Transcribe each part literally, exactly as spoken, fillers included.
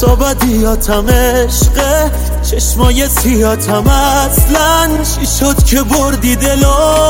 حتی بدیاتم عشقه، چشمای سیاتم اصلا چی شد که بردی دلو؟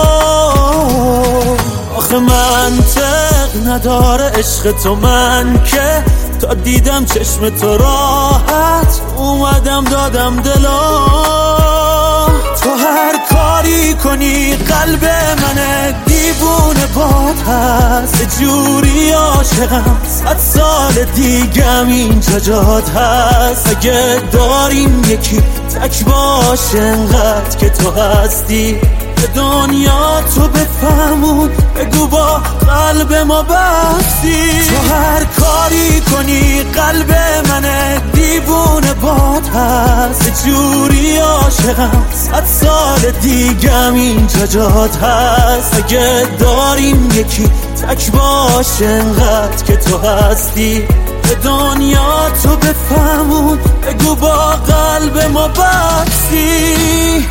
آخه منطق نداره عشق تو، من که تا دیدم چشم تو راحت اومدم دادم دلو. تو هر کاری کنی قلب منه دیوونه باد هست، جوری عاشقم صد سال دیگم اینجا جات هست. اگه داریم یکی تک باشه انقدر که تو هستی، به دنیا تو بفهمون بگو با قلب ما بستی. تو هر کاری کنی قلب منه دیوونه باد هست، جوری عاشقم صد سال دیگم اینجا جات هست. اگه داریم یکی تک باشه انقدر که تو هستی، به دنیا تو بفهمون بگو با قلب ما بستی.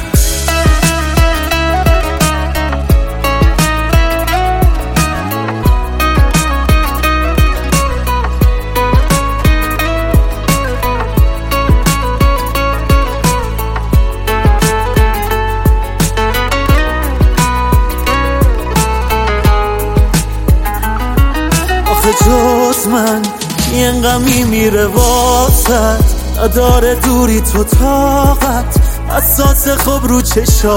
جز من کی انقدر میمیره واسد، نداره دوری تو طاقت، اساس خوب رو چشات.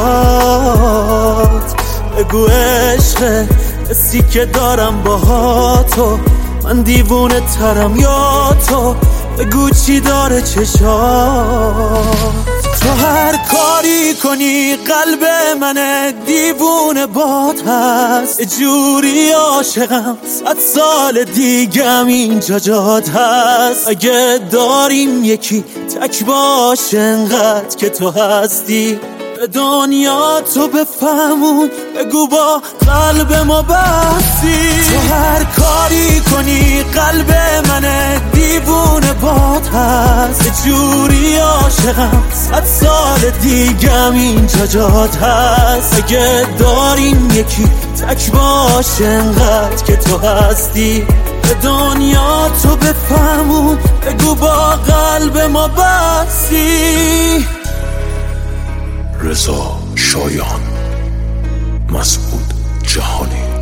بگو عشقه حسی که دارم با تو، من دیوونه ترم یا تو؟ بگو چی داره چشات؟ تو هر کاری کنی قلب منه دیوونه باد هست، جوری عاشقم صد سال دیگم اینجا جات هست. اگه داریم یکی تک باشه انقدر که تو هستی، به دنیا تو بفهمون بگو با قلب ما بستی. تو هر کاری کنی قلب منه دیوونه باد هست، جوری عاشقم صد سال دیگم اینجا جات هست. اگه داریم یکی تک باشه انقدر که تو هستی، به دنیا تو بفهمون بگو با قلب ما بستی. رضا شایان، مسعود جهانی.